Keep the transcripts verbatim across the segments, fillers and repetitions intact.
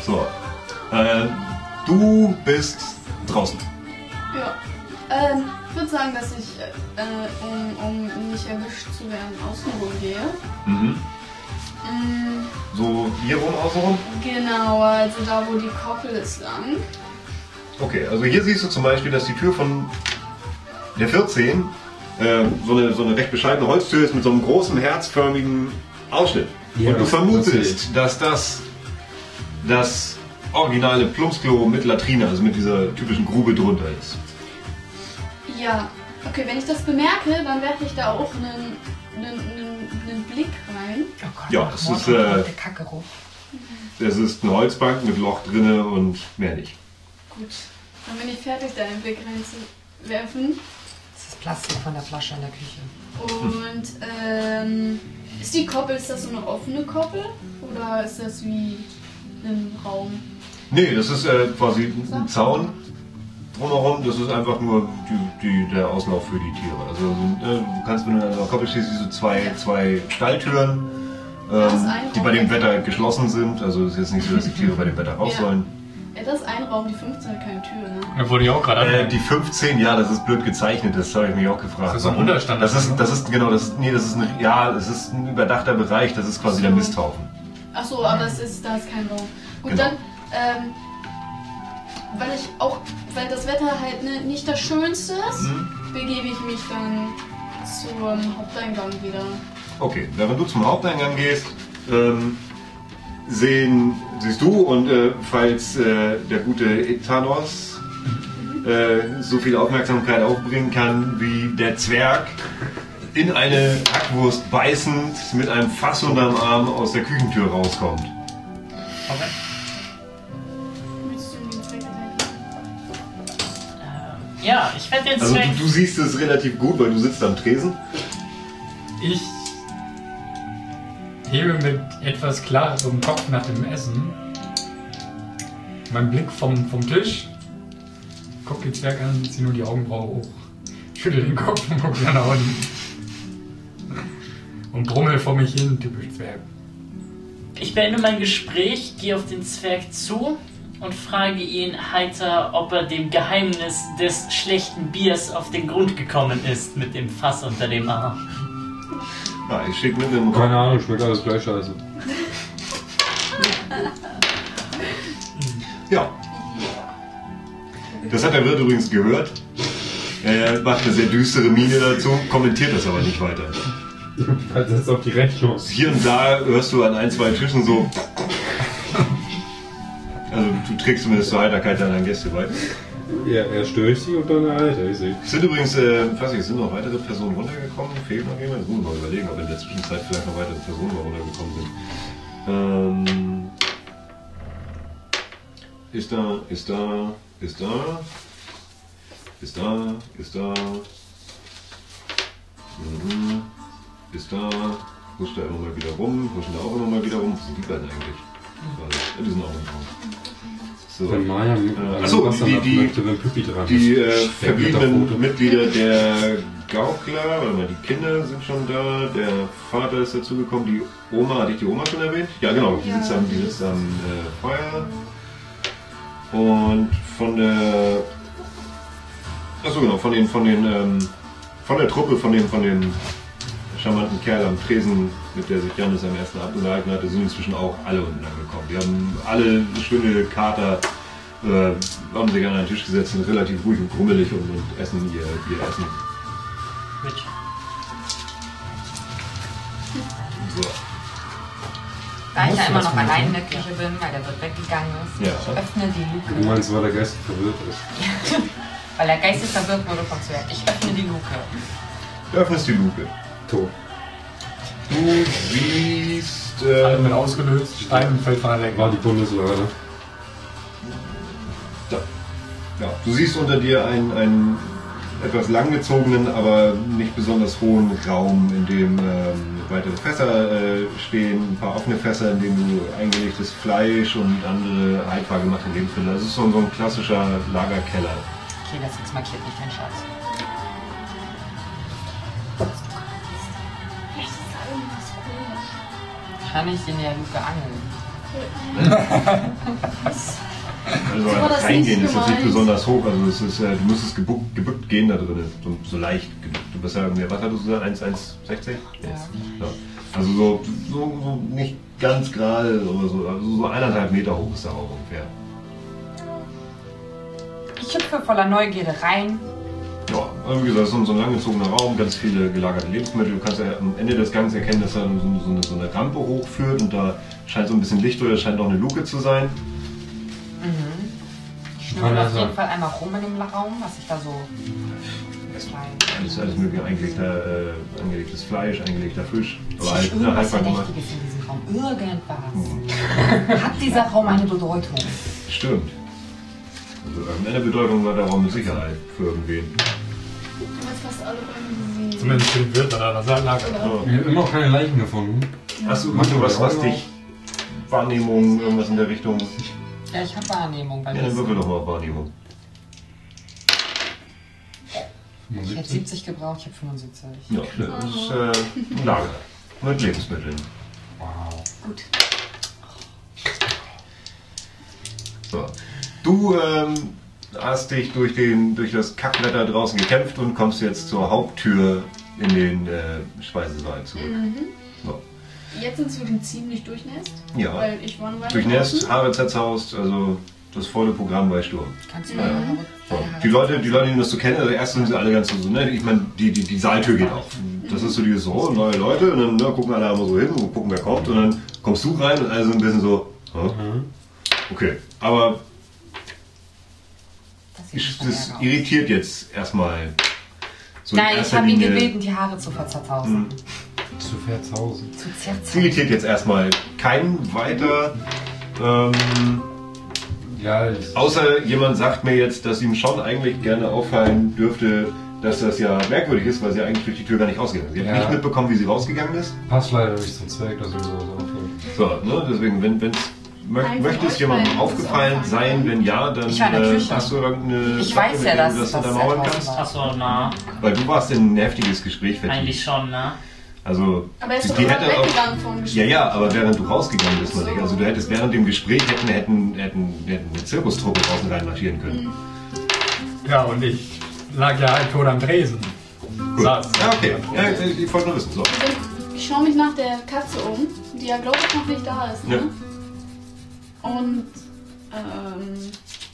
So. Äh, du bist draußen. Ja. Ähm, ich würde sagen, dass ich, äh, um, um nicht erwischt zu werden, außen rum gehe. Mhm. Mm, So hier rum, außen rum? genau, also da, wo die Koppel ist lang. Okay, also hier siehst du zum Beispiel, dass die Tür von der vierzehn äh, so, eine, so eine recht bescheidene Holztür ist mit so einem großen herzförmigen Ausschnitt. Ja, und du das- vermutest, dass das das originale Plumpsklo mit Latrine, also mit dieser typischen Grube drunter ist. Ja, okay, wenn ich das bemerke, dann werfe ich da auch einen, einen, einen, einen Blick rein. Oh Gott, Ja, nach es Mord ist, und äh, der Kacke rum. Es ist eine Holzbank mit Loch drinne und mehr nicht. Gut, dann bin ich fertig, da einen Blick reinzuwerfen. Das ist Plastik von der Flasche in der Küche. Und ähm, ist die Koppel, ist das so eine offene Koppel? Oder ist das wie ein Raum? Nee, das ist äh, quasi ein Zaun drumherum. Das ist einfach nur die, die, der Auslauf für die Tiere. Also äh, du kannst, wenn du an der Koppel stehst, diese zwei, zwei Stalltüren, Das ist ähm, ein die bei Raum. dem Wetter geschlossen sind. Also es ist jetzt nicht so, dass die Tiere bei dem Wetter raus Ja. sollen. Ja, das ist ein Raum, die fünfzehn hat keine Tür, ne? Da wurde ich auch gerade Äh, anmerken. die fünfzehn, ja, das ist blöd gezeichnet, das habe ich mich auch gefragt. Das ist so ein Warum? Unterstand. Das ist, das ist, genau, das ist, nee, das ist ein, ja, das ist ein überdachter Bereich, das ist quasi der Misthaufen. Ach so, aber es ist, da ist kein Raum. Gut, Genau. dann, ähm, weil ich auch, weil das Wetter halt ne, nicht das Schönste ist, Mhm. begebe ich mich dann zum Haupteingang wieder. Okay, während du zum Haupteingang gehst, ähm, sehen, siehst du und äh, falls äh, der gute Etanos äh, so viel Aufmerksamkeit aufbringen kann wie der Zwerg, in eine Hackwurst beißend mit einem Fass unterm Arm aus der Küchentür rauskommt. Okay. Willst du den Zweck erreichen? Ähm, ja, ich werde den Also Zweck. du, du siehst es relativ gut, weil du sitzt am Tresen. Ich hebe mit etwas klarerem Kopf nach dem Essen. Mein Blick vom, vom Tisch. Guck den Zwerg an, zieh nur die Augenbraue hoch. Schüttel den Kopf und guck wieder nach unten. Und brummel vor mich hin, typisch Zwerg. Ich beende mein Gespräch, gehe auf den Zwerg zu und frage ihn heiter, ob er dem Geheimnis des schlechten Biers auf den Grund gekommen ist mit dem Fass unter dem Arm. Ja, ich schicke mit dem Keine Ahnung, schmeckt alles gleich scheiße. Ja. Das hat der Wirt übrigens gehört. Er macht eine sehr düstere Miene dazu, kommentiert das aber nicht weiter. Das ist auf die Rechnung. Hier und da hörst du an ein, zwei Tischen so. Also du trägst zumindest zur Heiterkeit deiner Gäste bei. Ja, er störe sie und dann Alter, ich sehe. Es sind übrigens, äh, ich weiß nicht, es sind noch weitere Personen runtergekommen. Fehlt noch jemand? Das muss man mal überlegen, ob in der Zwischenzeit vielleicht noch weitere Personen mal runtergekommen sind. Ähm, ist da, ist da, ist da, ist da, ist da, mhm. Ist da, huscht da immer mal wieder rum, huschen da auch immer mal wieder rum. Wo sind die beiden eigentlich? Ja, die sind auch im Raum. So. Wenn Maya mit Äh, achso, Wasser die, die, möchte, wenn Pippi dran die ist. äh, Der verbliebenen Glitterfoto. Mitglieder der Gaukler, warte mal, die Kinder sind schon da, der Vater ist dazugekommen, die Oma, hatte ich die Oma schon erwähnt? Ja genau, die Ja. sitzt am, die sitzt am äh, Feuer. Und von der, achso genau, von den, von den, ähm, von der Truppe, von dem, von dem charmanten Kerl am Tresen, mit der sich Janis am ersten Abend unterhalten hatte, sind inzwischen auch alle unten angekommen. Die haben alle schöne Kater, äh, haben sich an einen Tisch gesetzt, sind relativ ruhig und krummelig und, und essen ihr, ihr Essen. Mit. So. Da ich Musst ja du immer das noch machen? allein in der Küche bin, weil der Wirt weggegangen ist, Ja. ich öffne die Du Luke. meinst, weil der Geist verwirrt ist. Weil er geistig verwirrt wurde vom Zwerg. Ich öffne die Luke. Du öffnest die Luke. Tot. Du siehst. Alle Ähm, wird ausgelöst, Stein fällt von der War Decke. die Bundeslade. da. Ja, du siehst unter dir einen, einen etwas langgezogenen, aber nicht besonders hohen Raum, in dem ähm, weitere Fässer äh, stehen, ein paar offene Fässer, in denen du eingelegtes Fleisch und andere haltbar gemachte Lebensmittel. Das ist so, so ein klassischer Lagerkeller. Okay, das X markiert nicht den Schatz. Vielleicht ist da irgendwas komisch. Kann ich in der Luke angeln? Also So war das reingehen nicht ist jetzt nicht gemeint. besonders hoch, also es ist, äh, du müsstest gebückt, gebückt gehen da drin, so, so leicht gebückt. Du bist ja irgendwie, was hattest du gesagt, eins Komma sechzig? Ja. Ja. Also so, so, so nicht ganz gerade, aber so, also so eineinhalb Meter hoch ist da auch ungefähr. Ich hüpfe voller Neugierde rein. Ja, also wie gesagt, so ein, so ein langgezogener Raum, ganz viele gelagerte Lebensmittel. Du kannst ja am Ende des Gangs erkennen, dass da so, so, eine, so eine Rampe hochführt und da scheint so ein bisschen Licht oder scheint auch eine Luke zu sein. Ich schnüffel auf jeden Fall einmal rum in dem Raum, was ich da so... Alles, alles mögliche, eingelegter, äh, angelegtes Fleisch, eingelegter Fisch. Aber Ist halt, na, irgendwas halt gemacht. Verdächtiges in diesem Raum? Irgendwas? Hat dieser Raum eine Bedeutung? Stimmt. Also irgendeine Bedeutung war der Raum mit Sicherheit für irgendwen. Du hast fast alle Räume gesehen. Zumindest für den Wirt oder das Lager. Oder? Ja. Wir haben immer noch keine Leichen gefunden. Hast du irgendwas, was dich, Wahrnehmung, irgendwas in der Richtung? Ja, ich habe Wahrnehmung. Bei Ja, dann würfel doch mal auf Wahrnehmung. Ich hätte siebzig gebraucht, ich habe fünfundsiebzig. Ja, das ist äh, ein Lager mit Lebensmitteln. Wow. Gut. So. Du ähm, hast dich durch, den, durch das Kackwetter draußen gekämpft und kommst jetzt zur Haupttür in den äh, Speisesaal zurück. Mhm. So. Jetzt inzwischen ziemlich durchnässt. Ja. Weil ich war eine Weile Durchnässt, draußen. Haare zerzaust, also das volle Programm bei Sturm. Kannst du mir mal So. Die Leute, die Leute, die das so kennen, also erst sind sie alle ganz so, ne? Ich meine, die, die, die Saaltür geht auf. Das ist so dieses so, neue Leute, und dann ne, gucken alle einmal so hin und gucken, wer kommt, und dann kommst du rein und alle sind ein bisschen so, hä? Okay, aber Das sieht ich, schon das ärger aus. irritiert jetzt erstmal. So in Nein, ich erster habe ihn Linie- gebeten, die Haare zu verzausen. Zu Verzausen. Zu Es zerzausen. irritiert jetzt erstmal keinen weiter. Ähm, Ja, ich, außer jemand sagt mir jetzt, dass ihm schon eigentlich gerne auffallen dürfte, dass das ja merkwürdig ist, weil sie eigentlich durch die Tür gar nicht rausgegangen ist. Sie hat Ja. nicht mitbekommen, wie sie rausgegangen ist. passt leider nicht zum Zweck, dass wir so so auffällt. So, ne, deswegen, wenn, wenn's, möcht, Einem möchte von es euch jemandem beiden aufgefallen ist es auffallen. sein, wenn ja, dann Ich war in der äh, Küche. hast du irgendeine Ich Sache, weiß mit ja, der dass du das das untermauern draußen kannst. war. Achso, na, Weil du warst in ein heftiges Gespräch vertieft. eigentlich schon, ne? Also, Aber er ist die, doch die immer hätte auch, weggegangen vom Gespräch. ja, ja, aber während du rausgegangen bist, So. Mann, also du hättest während dem Gespräch hätten, hätten, hätten, hätten eine Zirkustruppe draußen reinmarschieren können. Ja, und ich lag ja halt tot am Tresen. Gut. Saß. Ja, okay. Ja, ich, ich wollte nur wissen. So. Ich schaue mich nach der Katze um, die ja glaube ich noch nicht da ist. Ne? Ja. Und ähm,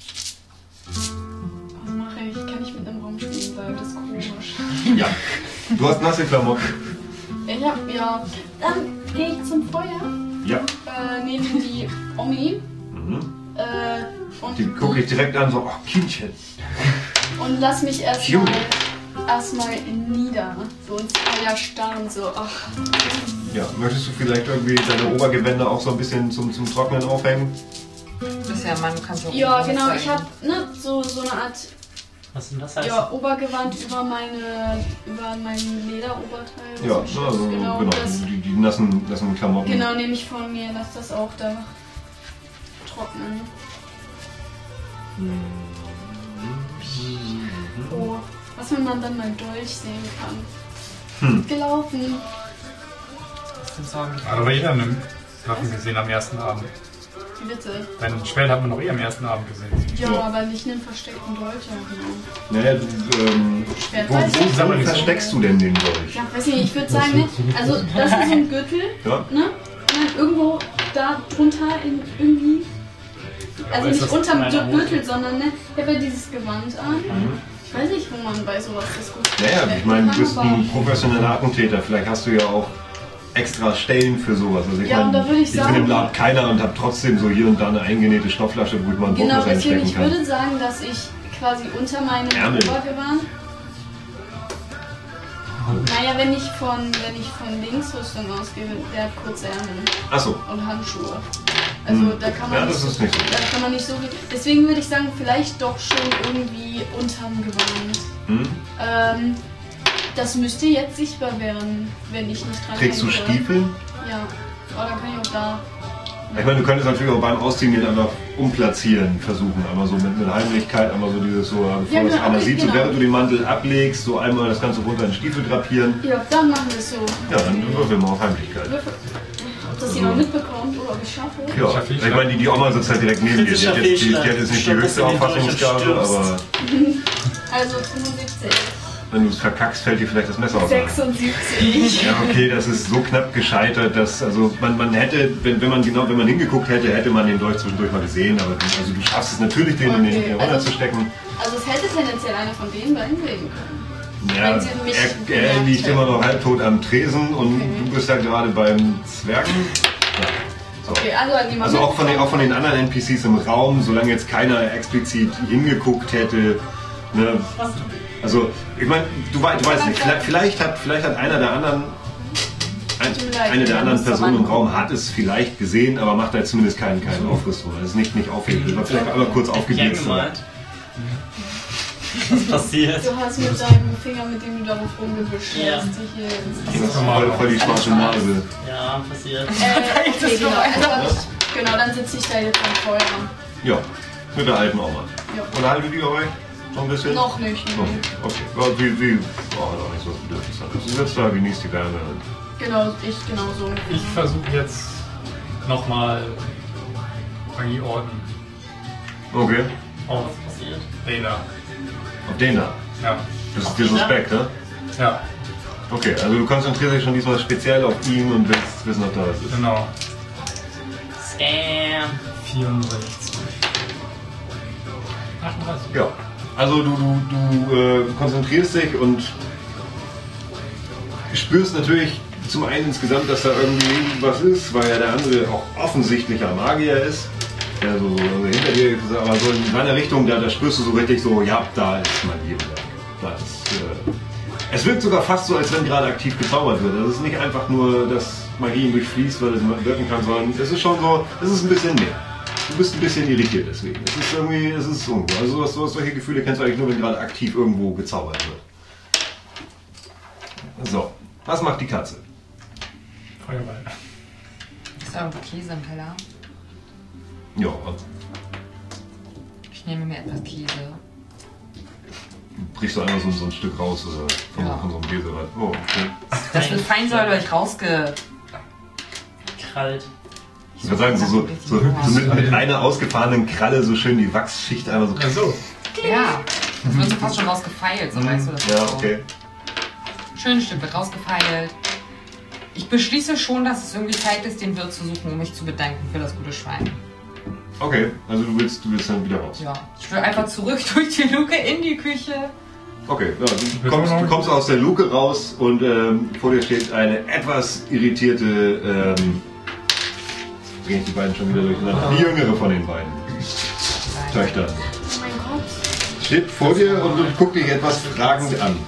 was mache ich? Kann ich mit einem Raum spielen, weil das ist komisch. Ja. Du hast nasse Klamotten. Ich hab, ja, dann gehe ich zum Feuer, Ja. äh, nehme die Omi Mhm. äh, und, Die gucke ich direkt an, so, ach, Kindchen. und lass mich erstmal Junge. erstmal nieder, so ins Feuer starren, so, ach, Ja, möchtest du vielleicht irgendwie deine Obergewänder auch so ein bisschen zum, zum Trocknen aufhängen? Das ist ja, man kann so. ja genau, ich habe ne, so, so eine Art Was denn das heißt? ja, Obergewand über meine, über mein Lederoberteil. was Ja, mich ne, schützt. also, genau, genau, das, die, die nassen, nassen Klamotten. genau nehme ich von mir, lass das auch da trocknen. Oh, was wenn man dann mal Dolch sehen kann. Hm. Gelaufen. Das sind Sorgen. Aber jeder nimmt Sachen gesehen am ersten Abend. Bitte. Dein Schwert hat man noch eh am ersten Abend gesehen. Ja, Ja. aber nicht einen versteckten Dolch. Genau. Naja, du, ähm, Schwert wo, weiß ich. wo, wo versteckst du denn den Dolch? Ja, weiß ich nicht, ich würde sagen, ne, also das ist so ein Gürtel, Ja? ne? Und dann irgendwo da drunter in irgendwie. Also ist nicht das unterm meine Hose? Gürtel, sondern ne, ich habe ja dieses Gewand an. Ich weiß nicht, wo man bei sowas das gut Naja, ich meine, du bist ein professioneller Attentäter. Vielleicht hast du ja auch extra Stellen für sowas. Also ich Ja, und meine, da würde ich ich bin sagen- im Laden keiner und habe trotzdem so hier und da eine eingenähte Stofflasche, wo ich mal ein Buch Genau, mit deswegen, reinstecken ich kann. würde sagen, dass ich quasi unter meinem Ärmel. Obergewand. Naja, wenn ich von, wenn ich von Linksrüstung ausgehe, der hat kurze Ärmel Achso, und Handschuhe. Also Hm. da kann man Ja, nicht das so, ist nicht so. da kann man nicht so viel. Deswegen würde ich sagen, vielleicht doch schon irgendwie unterm Gewand. hm? Ähm, das müsste jetzt sichtbar werden, wenn ich nicht dran Trägst du denke. Stiefel? Ja. Aber dann kann ich auch da. Ich meine, du könntest natürlich auch beim Ausziehen den einfach umplatzieren versuchen. Einmal so mit, mit Heimlichkeit, einmal so dieses so, bevor Ja, das genau, einer okay, sieht, so genau. während du den Mantel ablegst, so einmal das Ganze runter in den Stiefel drapieren. Ja, dann machen wir es so. Ja, dann würfel mal auf Heimlichkeit. Würfel. Ob das jemand mitbekommt oder ob ich schaffe? Ja, Schaffe ich, ich meine, die, die Oma sitzt halt direkt neben dir. Die, Kritischer hat jetzt- die, die hat Fehlschlag. jetzt nicht die Stopp, höchste dass du den Auffassungsgabe, durch und aber Also fünfundsiebzig. wenn du es verkackst, fällt dir vielleicht das Messer aus. sechsundsiebzig. Ja, okay, das ist so knapp gescheitert, dass also man, man hätte, wenn, wenn man genau, wenn man hingeguckt hätte, hätte man den Dolch zwischendurch mal gesehen, aber du- also du schaffst es natürlich, den in den Okay, in den Runter also- zu stecken. Also es hätte tendenziell einer von denen beiden sehen können. Ja, wenn sie mich er, er gemerkt liegt hätten. immer noch halbtot am Tresen und Okay. du bist ja gerade beim Zwergen. Ja. So. Okay, also an jemand Also auch von, den, auch von den anderen N P Cs im Raum, solange jetzt keiner explizit hingeguckt hätte. Ne? Also, ich meine, du, wei- du weißt nicht, vielleicht, vielleicht, hat, vielleicht hat einer der anderen, ein, Tut mir leid, eine der ja, anderen muss doch Personen im mal- Raum hat es vielleicht gesehen, aber macht da jetzt zumindest keinen, keinen Aufriss drüber. Das ist nicht, nicht auffällig. Das vielleicht einmal kurz aufgeblitzt. gemalt. Was passiert? Du hast mit deinem Finger, mit dem du darauf rumgewischt Ja. hast, dich hier ins Das ist voll, voll die schwarze Nase. Ja, passiert. Äh, okay, genau. Also, genau, dann sitze ich da jetzt am Feuer. Ja, mit der alten Oma. Ja. Und haltet die euch? Noch ein bisschen? Noch nicht. Noch Nee. nicht. Okay. Ja, sie, sie oh, hat auch nicht so viel Bedürfnis. Sie sitzt da, genießt die Wärme. Genau, ich genauso. Ich versuche jetzt nochmal Magieorden Okay. auf Was passiert? Dana. Auf den da. Ja. Das ist dir suspekt, ne? Ja, Okay, also du konzentrierst dich schon diesmal speziell auf ihn und willst wissen, ob da was ist. genau. Scam. vierundsechzig. achtunddreißig. Ja. Also du, du, du äh, konzentrierst dich und spürst natürlich zum einen insgesamt, dass da irgendwie was ist, weil ja der andere auch offensichtlicher Magier ist. Der so, so hinter dir ist, aber so in seiner Richtung, da, da spürst du so richtig so, ja, da ist Magie im Werk. Da ist, äh, es wirkt sogar fast so, als wenn gerade aktiv gezaubert wird. Also es ist nicht einfach nur, dass Magie ihn durchfließt, weil es wirken kann, sondern es ist schon so, es ist ein bisschen mehr. Du bist ein bisschen irritiert deswegen. Es ist irgendwie, es ist irgendwo. Also sowas, sowas, solche Gefühle kennst du eigentlich nur, wenn gerade aktiv irgendwo gezaubert wird. So, was macht die Katze? Feuerball. Ist da irgendwo Käse im Keller? Ja, Ich nehme mir etwas Käse. brichst du einmal so, so ein Stück raus oder von, Ja. von so einem Käserad. Oh, okay. Das wird fein soll euch rausge... Krallt. Ich würde sagen, so, so, so, so mit, mit einer ausgefahrenen Kralle so schön die Wachsschicht einmal so. Ach so. Ja, das wird so fast schon rausgefeilt, so weißt du. Das Ja, ist so. okay. Schönes Stück wird rausgefeilt. Ich beschließe schon, dass es irgendwie Zeit ist, den Wirt zu suchen, um mich zu bedanken für das gute Schwein. Okay, also du willst, du willst dann wieder raus. Ja, ich will einfach zurück durch die Luke in die Küche. Okay, ja, du, kommst, du kommst aus der Luke raus und ähm, vor dir steht eine etwas irritierte, ähm, jetzt bringe ich die beiden schon wieder durcheinander, die jüngere von den beiden Töchtern. Oh mein Gott. Steht vor dir und, und guckt dich etwas fragend an.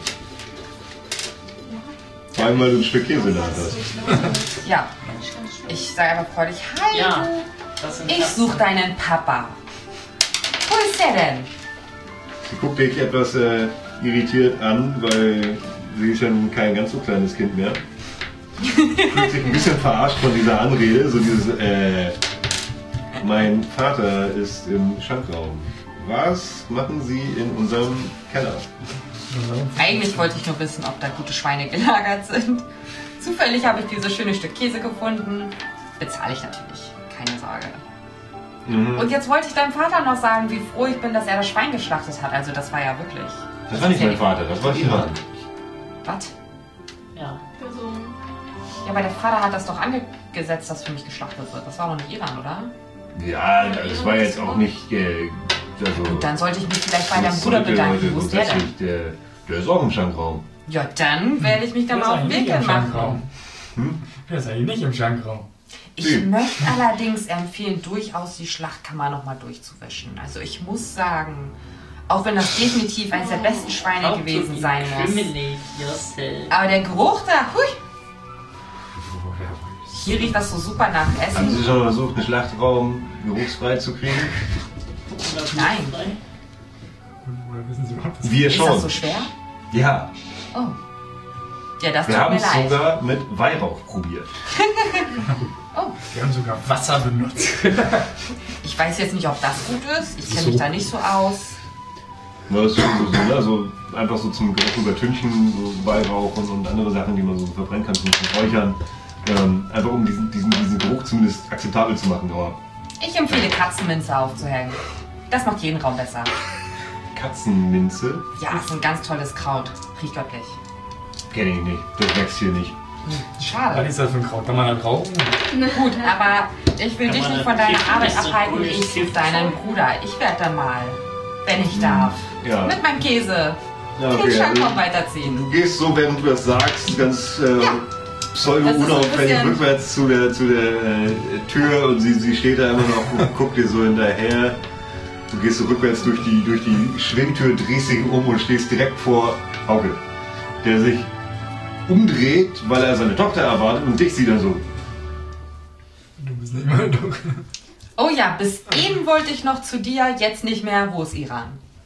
Vor allem, weil du ein Stück Käse in der Hand hast. Ja, ich sage einfach freudig, hi Ja. du, Das sind ich Katzen. suche deinen Papa. Wo ist der denn? Sie guckt dich etwas äh, irritiert an, weil sie ist ja nun kein ganz so kleines Kind mehr. Fühlt sich ein bisschen verarscht von dieser Anrede, so dieses, äh, mein Vater ist im Schankraum. Was machen Sie in unserem Keller? Eigentlich wollte ich nur wissen, ob da gute Schweine gelagert sind. Zufällig habe ich dieses schöne Stück Käse gefunden. Bezahle ich natürlich, keine Sorge. Mhm. Und jetzt wollte ich deinem Vater noch sagen, wie froh ich bin, dass er das Schwein geschlachtet hat. Also das war ja wirklich... Das war nicht mein Vater, das war Iran. Was? Ja. Also, Ja, aber der Vater hat das doch angesetzt, dass für mich geschlachtet wird. Das war doch nicht Iran, oder? Ja, das war jetzt auch nicht. Äh, also, Und dann sollte ich mich vielleicht bei deinem das Bruder sollte bedanken. heute Wo ist der denn? grundsätzlich, Der, der ist auch im Schankraum. Ja, dann werde ich mich dann Der mal ist auf den eigentlich Weg nicht im machen. Schankraum. Hm? Der ist eigentlich nicht im Schankraum. Ich Nee. möchte allerdings empfehlen, durchaus die Schlachtkammer nochmal durchzuwischen. Also ich muss sagen, auch wenn das definitiv eines der besten Schweine How to gewesen sein muss. incriminate yourself. Aber der Geruch da, hui, hier riecht das so super nach Haben Sie Essen. schon mal versucht, einen Schlachtraum geruchsfrei zu kriegen? Nein. Woher wissen Sie überhaupt, was Wir Ist das schon. so schwer? Ja, Oh. Ja, das wir tut haben mir es leid. sogar mit Weihrauch probiert. Wir haben sogar Wasser benutzt. Ich weiß jetzt nicht, ob das gut ist. Ich kenne So. mich da nicht so aus. Ja, das ist so, so, so, ne, so einfach so zum Geruch übertünchen, so Weihrauch und, und andere Sachen, die man so verbrennen kann, zum zum Räuchern. Ähm, einfach um diesen, diesen, diesen Geruch zumindest akzeptabel zu machen. Aber Ich empfehle Katzenminze aufzuhängen. Das macht jeden Raum besser. Katzenminze? Ja, ist ein ganz tolles Kraut. Riecht göttlich. Kenn ich nicht. Das wächst hier nicht. Was Schade. ist das für ein Kraut? Kann man da rauchen? Gut, aber ich will Ja, dich meine nicht von deiner Küche Arbeit ist so abhalten. cool, Ich ich suche geb deinen schon. Bruder. Ich werde dann mal, wenn ich darf, Ja. mit meinem Käse Ja, den okay, Schankraum also, weiterziehen. du gehst so, während du das sagst, ganz äh, Ja. pseudo-unauffällig bisschen- rückwärts zu der, zu der äh, Tür und sie, sie steht da immer noch und guckt dir so hinterher. Du gehst so rückwärts durch die, durch die Schwingtür, drehst dich um und stehst direkt vor Hauke, der sich umdreht, weil er seine Tochter erwartet und dich sieht er so. Du bist nicht mehr du. Oh ja, bis eben wollte ich noch zu dir, jetzt nicht mehr. Wo ist Iran?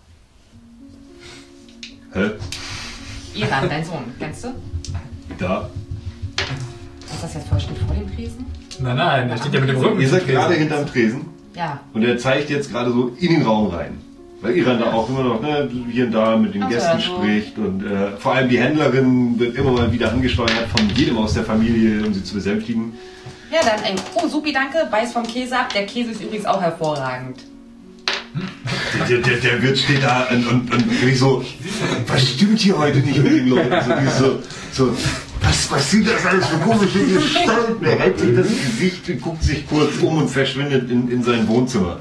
Hä? Iran, dein Sohn, kennst du? Da? Ist das jetzt vollständig vor dem Tresen? Nein, nein, der steht ja mit dem Rücken. Ihr seid zum gerade Tresen. hinterm Tresen Ja. und er zeigt jetzt gerade so in den Raum rein. Weil Iran da auch immer noch ne, hier und da mit den Ach so, Gästen also- spricht und äh, vor allem die Händlerin wird immer mal wieder angesteuert von jedem aus der Familie, um sie zu besänftigen. Ja, dann ein. Oh, supi, danke. Beiß vom Käse ab. Der Käse ist übrigens auch hervorragend. Der, der, der Wirt steht da und, und, und wirklich so, was stimmt hier heute nicht mit den Leuten? So, die so, so was, was sind das alles für komische Gestalten? Er reibt sich das Gesicht und guckt sich kurz um und verschwindet in, in sein Wohnzimmer.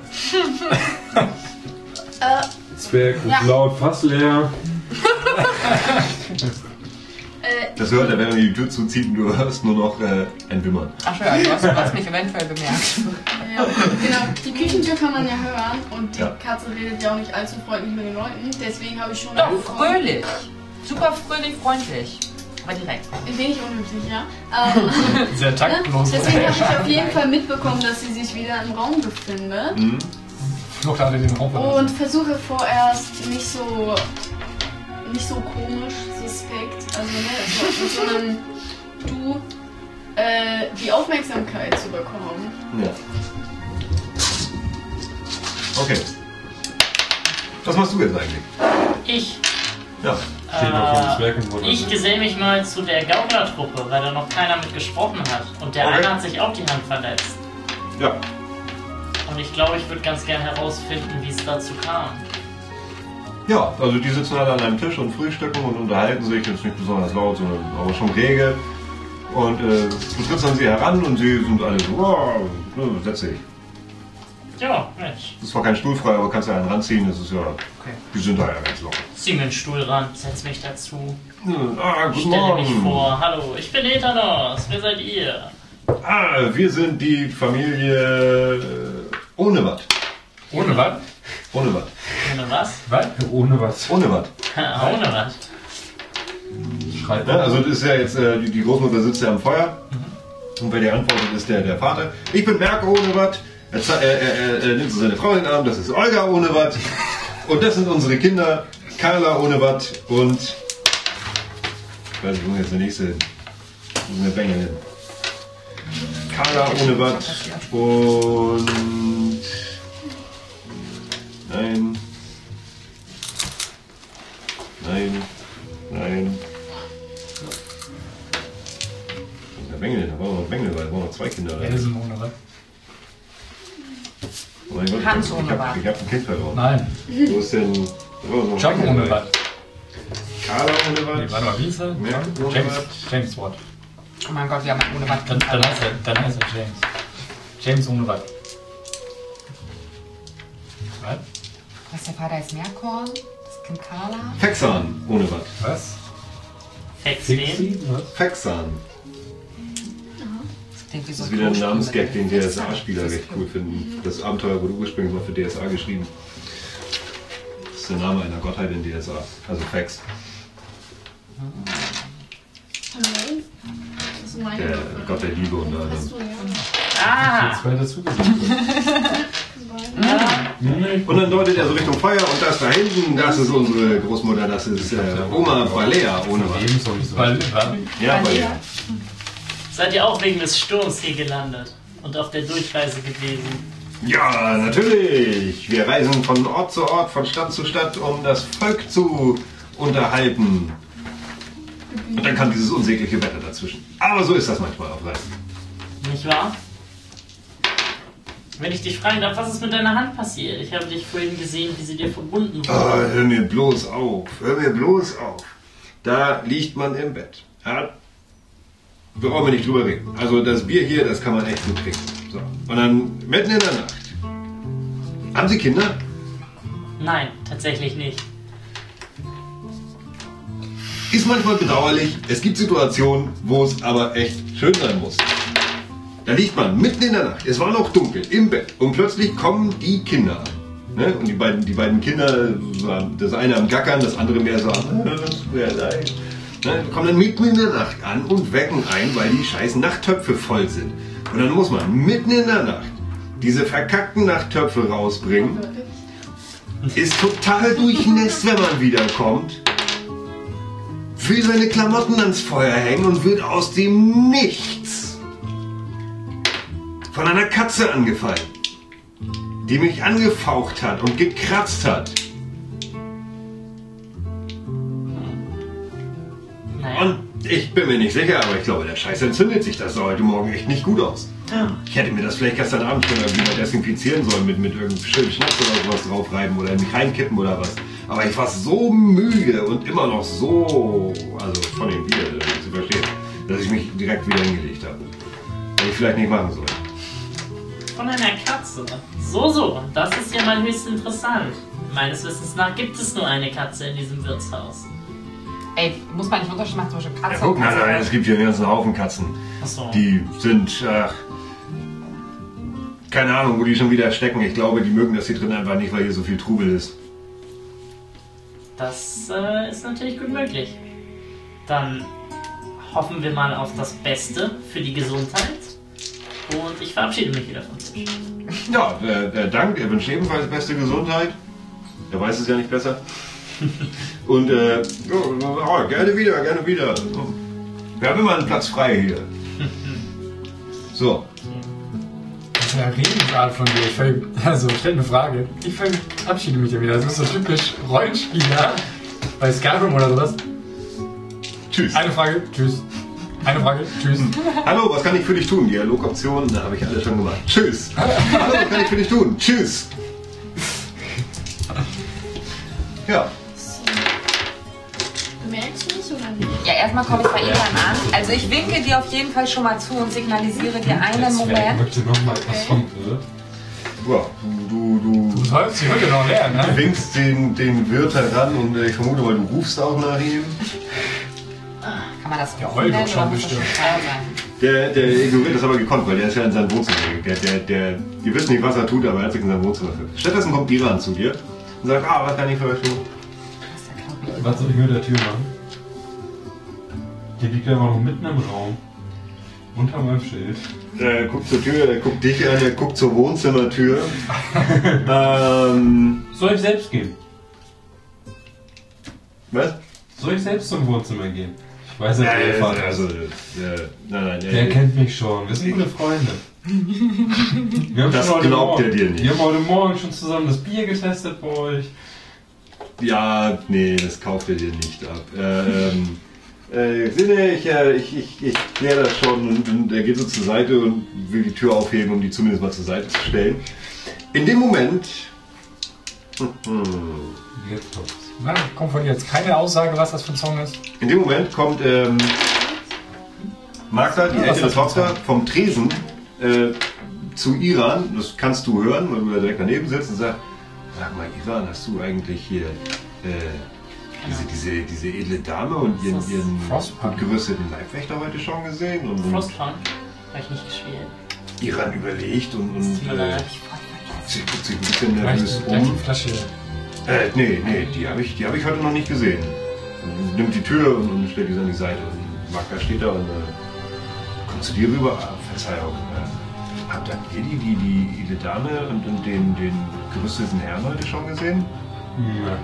Äh, Zwerg Ja. laut, Fass leer. äh, Das hört er, wenn er die Tür zuzieht und du hörst nur noch äh, ein Wimmern. Ach schön, du hast, du hast mich eventuell bemerkt. ja, genau. Die Küchentür kann man ja hören und die Ja. Katze redet ja auch nicht allzu freundlich mit den Leuten. Deswegen habe ich schon Doch, angefangen. fröhlich. Super fröhlich, freundlich. Aber direkt. Wenig unhöflich, ja. Ähm, Sehr taktlos. deswegen habe ich auf jeden Fall mitbekommen, dass sie sich wieder im Raum befindet. Mhm. Flucht alle den Raum Und versuche vorerst nicht so nicht so komisch, suspekt, also ne, so, mit so einem Du äh, die Aufmerksamkeit zu bekommen. Ja. Okay. Was machst du jetzt eigentlich? Ich, Ja. Steht noch vom äh, Zwerg und wurde. ich geselle mich mal zu der Gauklertruppe, weil da noch keiner mit gesprochen hat. Und der Okay. eine hat sich auch die Hand verletzt. Ja. Und ich glaube, ich würde ganz gerne herausfinden, wie es dazu kam. Ja, also die sitzen alle an einem Tisch und frühstücken und unterhalten sich, jetzt nicht besonders laut, sondern aber schon rege. Und äh, du trittst an sie heran und sie sind alle so, wow, ne, setz dich. Ja, Mensch. Das ist zwar kein Stuhl frei, aber kannst ja einen ranziehen, das ist ja, Okay. die sind da ja ganz locker. Zieh mir einen Stuhl ran, setz mich dazu. Ah, guten Stelle mich Morgen. vor. Hallo, ich bin Ethanos. Wer seid ihr? Ah, wir sind die Familie äh, ohne Watt. Ohne was? Ohne Watt. Ohne was? Was? Ohne was. Ohne Watt. Ohne was. Schreibt Ja, also das ist ja jetzt, äh, die, die Großmutter sitzt ja am Feuer. Und wer dir antwortet, ist der, der Vater. Ich bin Merke ohne Watt. Er, ze- er, er, er nimmt so seine Frau in den Arm, das ist Olga ohne Watt. Und das sind unsere Kinder. Carla ohne Watt und... Ich weiß nicht, wo jetzt der nächste hin. Wo ist denn der Bengel hin? Carla ohne Watt und... Nein. Nein. Nein. Wo ist der Bengel hin? Da brauchen wir noch Bengel, weil da brauchen wir noch zwei Kinder. Ja, das ist ein ohne was. Oh mein Gott, ich Hans hab- ohne ich hab, Watt. ich hab ein Kind verloren. Nein. Wo ist denn... wo ist noch Chuck Bengel ohne dabei? was. Carla ohne Watt. Nee, warte mal, wie ist er? Ja, ohne James, Watt. James Watt. Oh mein Gott, wir haben einen ohne was. Dann, dann, heißt er, dann heißt er James. James ohne was. Was? Was, der Vater ist Merkorn? Das Kind Carla? Fexan ohne Watt. Was? Fex wen? Fixi? Was? Fexan. Das klingt wie so Das ist wieder ein Klospiel Namensgag, mit den dem D S A-Spieler Fixer. recht cool finden. Das Abenteuer wurde ursprünglich mal für D S A geschrieben. Das ist der Name einer Gottheit in D S A. Also Fex. Hallo? Das ist meine Der Gott der Liebe und allem. Achso, ja. Ah! Zwei dazugesetzt. Und dann deutet er so Richtung Feuer und das da hinten, das ist unsere Großmutter, das ist äh, Oma Balea ohne Watt. Eben soll ich so. Weil, weil, Ja, Balea. Seid ihr auch wegen des Sturms hier gelandet und auf der Durchreise gewesen? Ja, natürlich. Wir reisen von Ort zu Ort, von Stadt zu Stadt, um das Volk zu unterhalten. Und dann kam dieses unsägliche Wetter dazwischen. Aber so ist das manchmal auf Reisen. Nicht wahr? Wenn ich dich fragen darf, was ist mit deiner Hand passiert? Ich habe dich vorhin gesehen, wie sie dir verbunden Oh, wurde. hör mir bloß auf, hör mir bloß auf. Da liegt man im Bett. Ja, wir brauchen wir nicht drüber reden. Also das Bier hier, das kann man echt gut trinken. So. Und dann mitten in der Nacht. Haben Sie Kinder? Nein, tatsächlich nicht. Ist manchmal bedauerlich. Es gibt Situationen, wo es aber echt schön sein muss. Da liegt man mitten in der Nacht. Es war noch dunkel im Bett. Und plötzlich kommen die Kinder an. Ne? Und die beiden, die beiden Kinder, das eine am Gackern, das andere mehr so am ne? Kommen dann mitten in der Nacht an und wecken ein, weil die scheiß Nachttöpfe voll sind. Und dann muss man mitten in der Nacht diese verkackten Nachttöpfe rausbringen. Ist total durchnässt, wenn man wiederkommt. Will seine Klamotten ans Feuer hängen und wird aus dem Nichts von einer Katze angefallen, die mich angefaucht hat und gekratzt hat. Naja. Und ich bin mir nicht sicher, aber ich glaube, der Scheiß entzündet sich. Das sah heute Morgen echt nicht gut aus. Ich hätte mir das vielleicht gestern Abend schon irgendwie desinfizieren sollen, mit, mit irgendeinem schönen Schnaps oder sowas draufreiben oder in mich reinkippen oder was. Aber ich war so müde und immer noch so, also von dem Bier zu verstehen, dass ich mich direkt wieder hingelegt habe. Hätte ich vielleicht nicht machen sollen. Von einer Katze. So, so. Das ist ja mal höchst interessant. Meines Wissens nach gibt es nur eine Katze in diesem Wirtshaus. Ey, muss man nicht Unterschied machen zwischen Katze Ja, guck, und nein, Katze? nein, es gibt hier einen ganzen Haufen Katzen. Achso. Die sind, ach, keine Ahnung, wo die schon wieder stecken. Ich glaube, die mögen das hier drin einfach nicht, weil hier so viel Trubel ist. Das äh, ist natürlich gut möglich. Dann hoffen wir mal auf das Beste für die Gesundheit. Und ich verabschiede mich wieder von dir. Ja, äh, äh, danke. Er wünscht ebenfalls beste Gesundheit. Er weiß es ja nicht besser. Und äh, ja, gerne wieder, gerne wieder. Wir haben immer einen Platz frei hier. So. Das ist ja Redensart von dir. Ich ver also, stell eine Frage. Ich verabschiede mich ja wieder. Das ist so typisch Rollenspieler bei Skyrim oder sowas. Tschüss. Eine Frage, tschüss. Eine Frage, tschüss. Hallo, was kann ich für dich tun? Dialogoptionen, da habe ich alles schon gemacht. Tschüss. Hallo, was kann ich für dich tun? Tschüss. Ja. Merkst du es oder nicht? Ja, erstmal komme ich bei Ivan an. Also ich winke dir auf jeden Fall schon mal zu und signalisiere dir einen Ich Moment. möchte noch mal was vom Wirt. Ja, du, du, Du sollst die Hütte noch lernen, du ne? winkst den, den Wirt heran und äh, ich vermute mal, du rufst auch nach ihm. Kann man das Ja, rufen heul nennen doch schon oder muss das bestimmt. schwer sein? Der, der ignoriert das aber gekonnt, weil der ist ja in seinem Wohnzimmer. Der, der, der, ihr wisst nicht, was er tut, aber er hat sich in seinem Wohnzimmer versteckt. Stattdessen kommt Iran zu dir und sagt, ah, was kann ich für euch tun? Das ist ja glaub ich. Was soll ich mit der Tür machen? Die liegt einfach noch mitten im Raum. Unter meinem Schild. Er guckt zur Tür, er guckt dich an, er guckt zur Wohnzimmertür. ähm, Soll ich selbst gehen? was? Soll ich selbst zum Wohnzimmer gehen? Ich weiß ja, Ja, wer der ja, Vater ist. also, äh, nein, nein, Der äh, kennt mich schon. Wir sind gute Freunde. Wir haben Das schon heute glaubt Morgen, er dir nicht. Wir haben heute Morgen schon zusammen das Bier getestet bei euch. ja, nee, das kauft er dir nicht ab. Äh, ähm, äh, Sinne, ich, äh, ich, ich, ich kläre das schon und, und er geht so zur Seite und will die Tür aufheben, um die zumindest mal zur Seite zu stellen. In dem Moment. Jetzt kommt's. Na, kommt von dir jetzt keine Aussage, was das für ein Song ist? In dem Moment kommt ähm, Magda, die Ja, was ältere ist das für ein Tochter, vom Tresen äh, zu Iran. Das kannst du hören, weil du da direkt daneben sitzt und sagst: Sag mal, Iran, hast du eigentlich hier äh, diese, diese, diese edle Dame und ihren, Das ist ihren Frostpunk. gut gerüsteten Leibwächter heute schon gesehen? Und, und Frostpunk habe ich nicht gespielt. Iran überlegt und, und Tut mir äh, leid. sie guckt sich ein bisschen Vielleicht nervös gleich um. die Flasche. Äh, nee, nee, die habe ich, die hab ich heute noch nicht gesehen. Und nimmt die Tür und, und stellt die so an die Seite. Und Magda steht da und äh, kommt zu dir rüber. Ah, Verzeihung. Äh, habt ihr die, die, die edle Dame und, und den, den gerüsteten Herrn heute schon gesehen? Ja.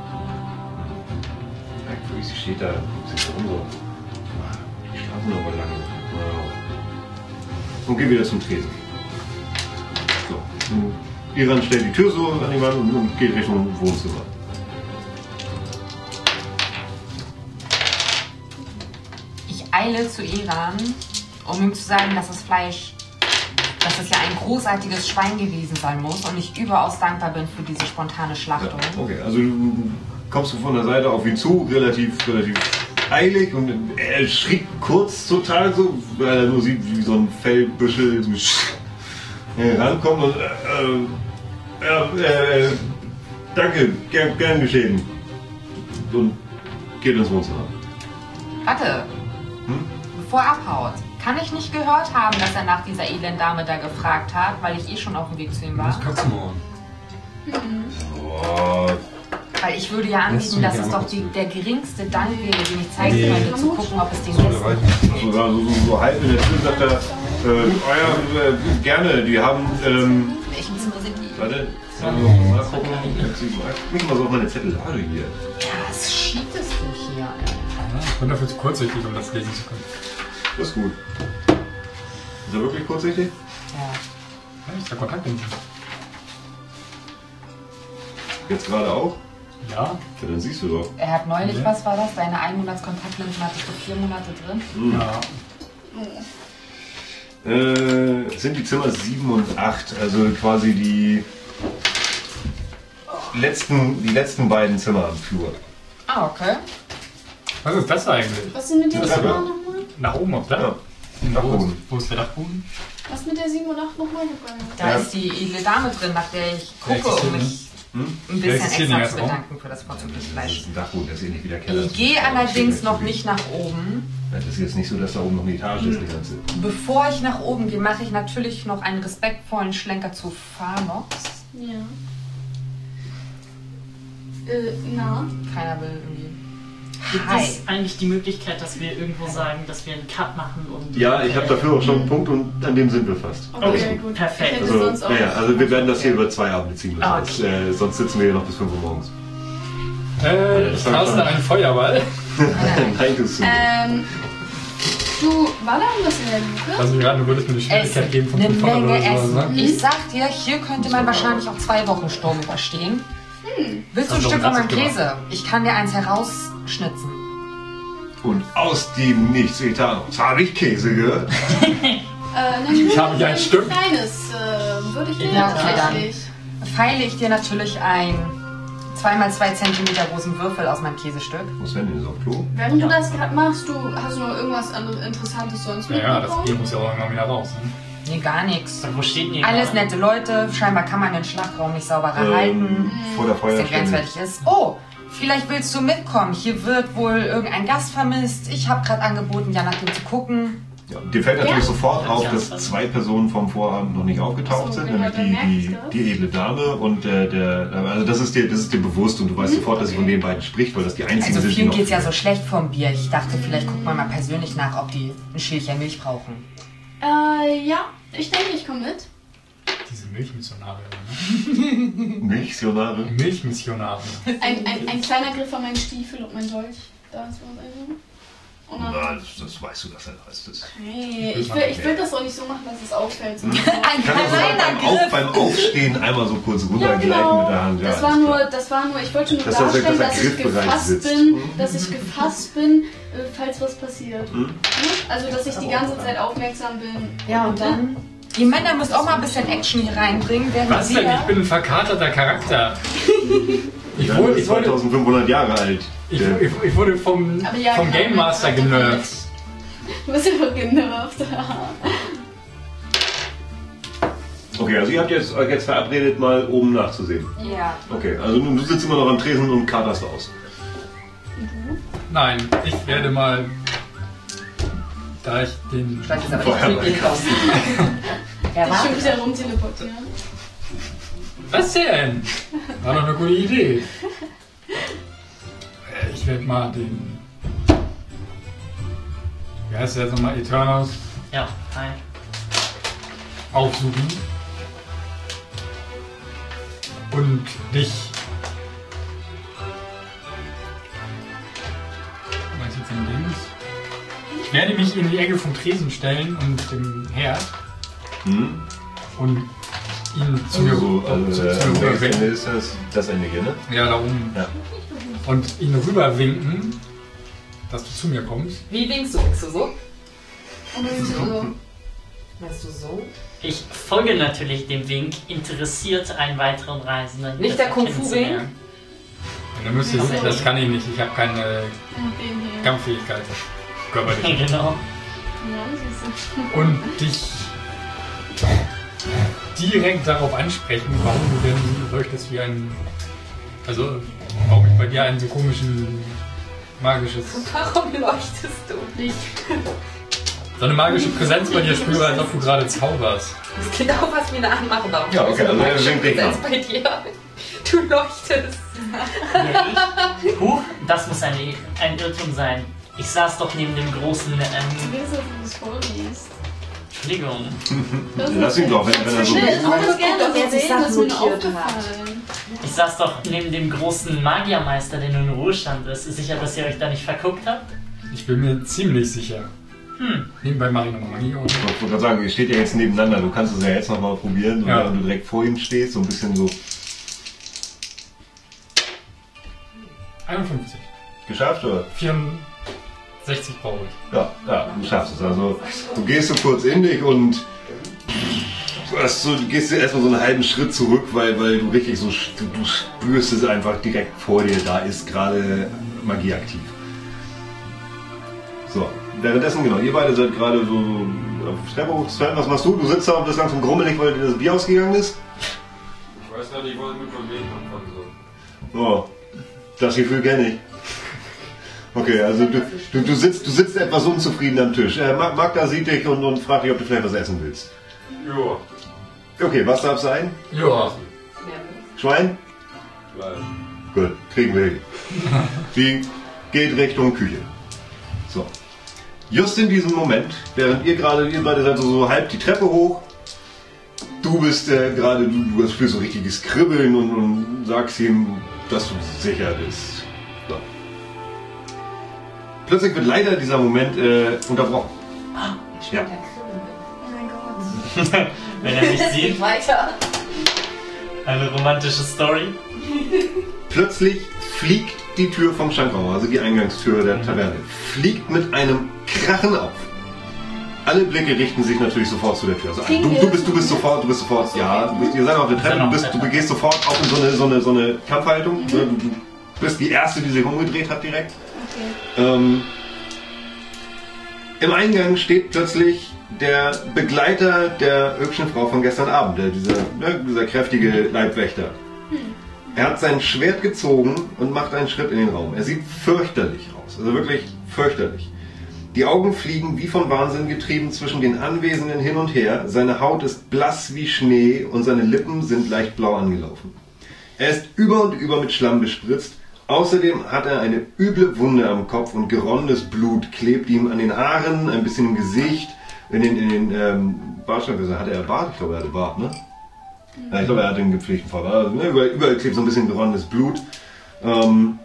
Merkwürdig, sie steht da, guckt sich so um so. Ah, die schlafen aber lange. Wow. Und geht wieder zum Tresen. So. Und Iran stellt die Tür so an die Wand und, und geht Richtung Wohnzimmer. eile zu Eran, um ihm zu sagen, dass das Fleisch, dass es ja ein großartiges Schwein gewesen sein muss und ich überaus dankbar bin für diese spontane Schlachtung. Ja, okay, also du kommst du von der Seite auf ihn zu, relativ, relativ eilig und er schrieb kurz total so, weil er nur sieht, wie so ein Fellbüschel so rankommt und äh, äh, äh, danke, gern, gern geschehen. Und geht ins Wohnzimmer. Warte, Hm? bevor er abhaut, kann ich nicht gehört haben, dass er nach dieser elenden Dame da gefragt hat, weil ich eh schon auf dem Weg zu ihm war? Das Katzenohr. Boah, Weil ich würde ja Lässt du anbieten, dass mich es einmal doch die, kurz der geringste Dank wäre, den ich zeigen Nee. könnte, zu gucken, ob es den So, gibt. da war ich nicht. so, so, so, so halb in der Tür sagt er, äh, oh ja, äh, gerne, die haben, ähm, In welchem Zimmer sind die? warte, sollen wir noch mal gucken? Ich guck mal so auf meine Zettelage hier. Ja, was schiebt es dich hier? Ja, ich bin dafür zu kurzsichtig, um das lesen zu können. Das ist gut. Ist er wirklich kurzsichtig? Ja. Ja, ist der Kontakt in Jetzt gerade auch? Ja, Ja, dann siehst du doch. Er hat neulich, Ja. was war das? Seine ein Monats Kontaktlinsen hattest du vier Monate drin. ja. Äh, es sind die Zimmer sieben und acht, also quasi die letzten, die letzten beiden Zimmer am Flur. Ah, okay. Was ist das eigentlich? Was ist denn mit dem Das ist sieben aber- und acht nochmal? Nach oben auf Dach? Ja. Wo ist, Dachboden. wo ist der Dachboden? Was mit der sieben und acht nochmal? Da Ja. ist die edle Dame drin, nach der ich gucke, existiert um nicht. mich Hm? ein Der bisschen existiert extra nicht zu als Raum. bedanken für das vorzügliche Das Das Fleisch. ist ein Dachboden, der ist eh nicht wie der Keller. Ich gehe allerdings noch nicht nach oben. Das ist jetzt nicht so, dass da oben noch eine Etage ist, die ganze. Bevor ich nach oben gehe, mache ich natürlich noch einen respektvollen Schlenker zu Phanox. Ja. Äh, na? Keiner will irgendwie. Gibt Hi. es eigentlich die Möglichkeit, dass wir irgendwo sagen, dass wir einen Cut machen? Und Ja, ich habe dafür auch schon einen Punkt und an dem sind wir fast. Okay, Okay, gut. perfekt. Ich hätte Also, sonst auch ja, ja, also wir werden das hier Okay. über zwei Abende ziehen müssen. Ah, Das, okay. äh, sonst sitzen wir hier noch bis fünf Uhr morgens. Äh, ich tausche einen Feuerball. Nein, du bist Ähm, du, war da irgendwas in der Luke? Also gerade, du würdest mir die Es Schwierigkeit geben von eine fünfhundert Menge oder so, Essen. ne? Ich sag dir, hier könnte man wahrscheinlich auch zwei Wochen Sturm überstehen. Willst du ein Hast du Stück doch von meinem gemacht. Käse? Ich kann dir eins herausschnitzen. Und aus dem Nichts getan. Habe ich Käse gehört? Äh, dann Ich habe hier ein ein Stück. kleines, äh, würde ich dir Ja, okay, tatsächlich. Feile ich dir natürlich ein zwei mal zwei Zentimeter großen Würfel aus meinem Käsestück. Was werden denn so auf Klo? Während du das gerade machst, du hast du noch irgendwas anderes Interessantes sonst Ja, ja, das mitbekommen? Bier muss ja auch irgendwann wieder raus. Ne? Nee, gar nichts. Wo steht denn hier? Alles gerade? nette Leute. Scheinbar kann man den Schlachtraum nicht sauber halten. Ähm, vor der Was der Feuerstelle. grenzwertig ist. Oh, vielleicht willst du mitkommen. Hier wird wohl irgendein Gast vermisst. Ich habe gerade angeboten, ja nach dem zu gucken. Ja, dir fällt natürlich Ja. sofort auf, Ja. dass zwei Personen vom Vorabend noch nicht aufgetaucht Ach so, sind, wer nämlich hat die, bemerkt, die, das? die edle Dame und äh, der, also das ist dir, das ist dir bewusst und du weißt sofort, dass sie von den beiden spricht, weil das die einzigen Also sind, die vielen noch geht's ja so schlecht vom Bier. Ich dachte, vielleicht guckt man mal persönlich nach, ob die ein Schälchen Milch brauchen. Äh, ja, ich denke, ich komme mit. Diese Milchmissionare. Ne? Milchsionare. Milchmissionare. Ein, ein, ein kleiner Griff an meinen Stiefel und mein Dolch. Da ist was also. Und dann, Na, das, das weißt du, dass er heißt. Das hey, ich will, ich will das auch nicht so machen, dass es auffällt. sondern Ein kann also kleiner beim, Auf, Griff. beim Aufstehen einmal so kurz Ja, runtergleiten genau. mit der Hand. Ja, Das war alles nur, klar. das war nur, ich wollte nur Dass er- dass er darstellen, dass ich griffbereit gefasst sitzt. bin, Mhm. dass ich gefasst bin, äh, falls was passiert. Mhm. Also, dass ich die ganze Zeit aufmerksam bin. Ja, und dann? Die Männer müssen auch mal ein bisschen Action hier reinbringen, während Was denn? wir... Ich bin ein verkaterter Charakter. Ich Ja, wurde, du ich bist wurde, zweitausendfünfhundert Jahre alt. ich, Der- ich, ich wurde vom, Aber ja, vom genau, Game Master mein- genervt. Du bist einfach genervt. Okay, also ihr habt jetzt, euch jetzt verabredet, mal oben nachzusehen. Ja. Okay, also du sitzt immer noch am Tresen und katerst aus. Nein, ich werde mal, da ich den... Vielleicht ist aber Vorher nicht viel mal draus. Ja, Ich schon warte. wieder rumteleportieren. Was denn? War doch eine gute Idee. Äh, Ich werde mal den... Wie heißt der jetzt nochmal? Eternus Ja, hi. aufsuchen. Und dich... Was ist jetzt ein Ding? Ich werde mich in die Ecke vom Tresen stellen und dem Herd Hm? und ihn zu mir Also, so, also, zu, äh, zu am mir nächsten Ende rüberwinken. ist das, das Ende hier, ne? Ja, da oben. Ja. Und ihn rüberwinken dass du zu mir kommst. Wie winkst du? Winkst du so? Oder so. Meinst du so? Ich folge natürlich dem Wink, interessiert einen weiteren Reisenden. Nicht der besser Kung-Fu-Wink? kennenzulernen. Und dann müsst ihr, Ach so. das kann ich nicht, ich habe keine Und den hier. Kampffähigkeit. Körperlich. Genau. Ja, siehst du. Und dich direkt darauf ansprechen, warum du denn leuchtest wie ein. Also, warum ich bei dir einen so komischen magisches. Warum leuchtest du? Licht. So eine magische Präsenz bei dir spüre, als ob du gerade zauberst. Das ist genau, was wir nachmachen. Warum Ja, okay, also er winkt dich Präsenz an. bei dir? Du leuchtest. Ja, ich. Huch, das muss ein, ein Irrtum sein. Ich saß doch neben dem großen. Du Ähm, willst, dass du das vorliest. Entschuldigung. Lass ihn doch, wenn, wenn er so Ich will. würde das gerne Guck doch, wer sich sehen, das ist mir Sachen notiert aufgefallen. Ich saß doch neben dem großen Magiermeister, der nun in Ruhestand ist. Ist sicher, dass ihr euch da nicht verguckt habt? Ich bin mir ziemlich sicher. Hm. Nebenbei mache ich nochmal Magie aus. Ich wollte gerade sagen, ihr steht ja jetzt nebeneinander. Du kannst es ja jetzt nochmal probieren, Ja. während du direkt vor ihm stehst, so ein bisschen so. einundfünfzig. Geschafft, oder? vierundsechzig brauche ich. Ja, ja, du schaffst es. Also, du gehst so kurz in dich und du, hast so, du gehst erstmal so einen halben Schritt zurück, weil, weil du richtig so, du, du spürst es einfach direkt vor dir, da ist gerade Magie aktiv. So, währenddessen, genau, ihr beide seid gerade so auf Treppe hoch. Sven, was machst du? Du sitzt da und bist langsam grummelig, weil dir das Bier ausgegangen ist? Ich weiß nicht, ich wollte mit meinem Leben anfangen. So. Oh, das Gefühl kenne ich. Okay, also du, du, du, sitzt, du sitzt etwas unzufrieden am Tisch. Äh, Mag- Magda sieht dich und, und fragt dich, ob du vielleicht was essen willst. Ja. Okay, was darf sein? Ja. Schwein? Fleisch. Gut, kriegen wir hin. Die geht Richtung Küche. So. Just in diesem Moment, während ihr gerade, ihr beide seid so, so halb die Treppe hoch, du bist äh, gerade, du, du spürst so richtiges Kribbeln und, und sagst ihm, dass du sicher bist. So. Plötzlich wird leider dieser Moment äh, unterbrochen. Ja. Oh mein Gott. Wenn er mich sieht, Weiter. eine romantische Story. Plötzlich fliegt die Tür vom Schankraum, also die Eingangstür der Taverne, fliegt mit einem Krachen auf. Alle Blicke richten sich natürlich sofort zu der Tür. Also, du, du, bist, du bist sofort, du bist sofort, ja, du bist, ihr seid auf der Treppe, du, bist, du gehst sofort auch in so eine, so eine, so eine Kampfhaltung. Du, du bist die Erste, die sich umgedreht hat direkt. Okay. Ähm, Im Eingang steht plötzlich der Begleiter der hübschen Frau von gestern Abend, der, dieser, ne, dieser kräftige Leibwächter. Er hat sein Schwert gezogen und macht einen Schritt in den Raum. Er sieht fürchterlich aus, also wirklich fürchterlich. Die Augen fliegen wie von Wahnsinn getrieben zwischen den Anwesenden hin und her. Seine Haut ist blass wie Schnee und seine Lippen sind leicht blau angelaufen. Er ist über und über mit Schlamm bespritzt. Außerdem hat er eine üble Wunde am Kopf und geronnenes Blut klebt ihm an den Haaren, ein bisschen im Gesicht, in den, in den ähm, Bartstock. Hatte er Bart? Ich glaube, er hatte Bart, ne? Ja, ich glaube, er hat den gepflegten Fall. Also, ne, überall, überall klebt so ein bisschen geronnenes Blut. Ähm,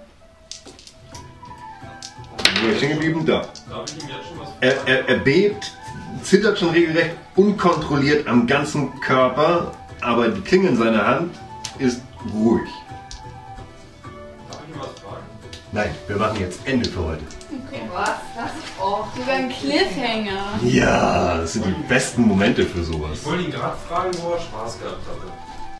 wo ist er stehen geblieben? Da. Darf ich ihm jetzt schon was Er, er, er bebt, zittert schon regelrecht unkontrolliert am ganzen Körper, aber die Klinge in seiner Hand ist ruhig. Darf ich ihm was fragen? Nein, wir machen jetzt Ende für heute. Okay. Was? Das? Oh. Sogar ein Cliffhanger. Ja, das sind die besten Momente für sowas. Ich wollte ihn gerade fragen, wo er Spaß gehabt hatte.